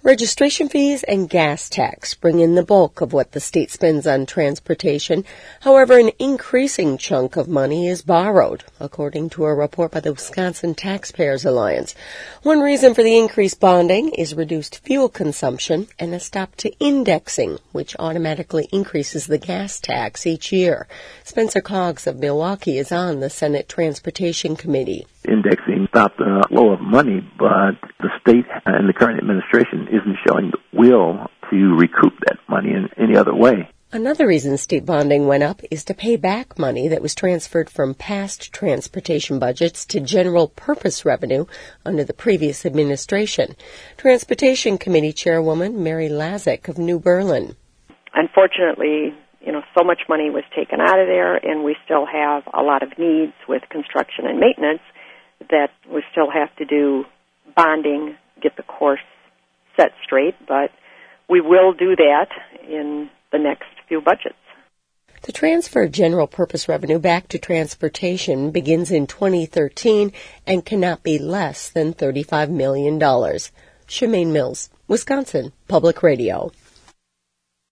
Registration fees and gas tax bring in the bulk of what the state spends on transportation. However, an increasing chunk of money is borrowed, according to a report by the Wisconsin Taxpayers Alliance. One reason for the increased bonding is reduced fuel consumption and a stop to indexing, which automatically increases the gas tax each year. Spencer Coggs of Milwaukee is on the Senate Transportation Committee. Indexing stopped the flow of money, but the state and the current administration isn't showing the will to recoup that money in any other way. Another reason state bonding went up is to pay back money that was transferred from past transportation budgets to general purpose revenue under the previous administration. Transportation Committee Chairwoman Mary Lazick of New Berlin. Unfortunately, so much money was taken out of there, and we still have a lot of needs with construction and maintenance that we still have to do bonding, get the course set straight, but we will do that in the next few budgets. The transfer of general purpose revenue back to transportation begins in 2013 and cannot be less than $35 million. Shemaine Mills, Wisconsin Public Radio.